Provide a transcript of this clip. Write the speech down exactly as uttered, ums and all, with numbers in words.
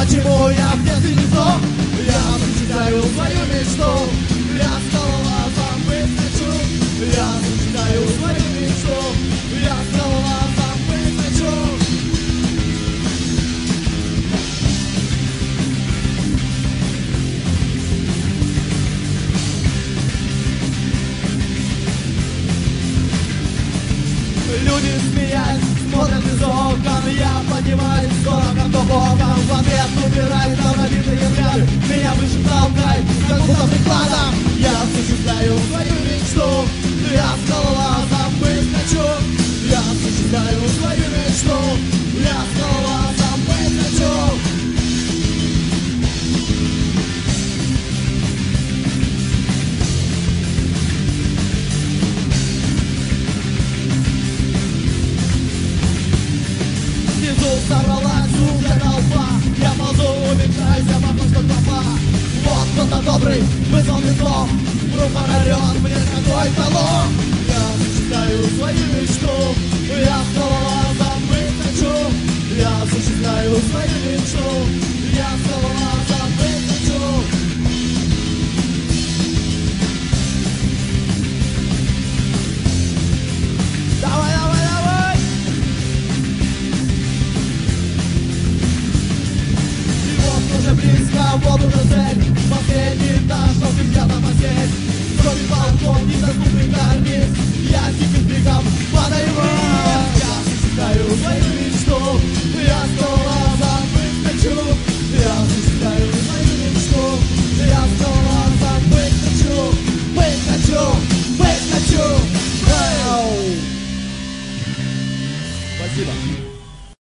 почему я в детстве не сдох. Я осуществляю свою мечту, я скалолазом быть хочу. Я осуществляю свою мечту, я скалолазом быть хочу. Люди смеясь, смотрят из окон. Я поднимаюсь дорого до боком. В ответ убирает на пробитые взгляды. Меня выше толкает, как будто прикладом. Я осуществляю свою мечту, я скалолазом быть хочу. Я осуществляю свою мечту, я скалолазом быть хочу. Собралась уже толпа. Я ползу, умечаюсь, я похож как папа. Вот кто-то добрый вызвал винтом. Рупор орёт, мне какой-то лом. Я осуществляю свою мечту, я скалолазом быть хочу. Я осуществляю свою мечту, я скалолазом быть хочу. Давай, давай, давай! Уже близко, вот уже цель. Последний этаж, но взглядом осеть. Кроме балкон, недоступный карниз.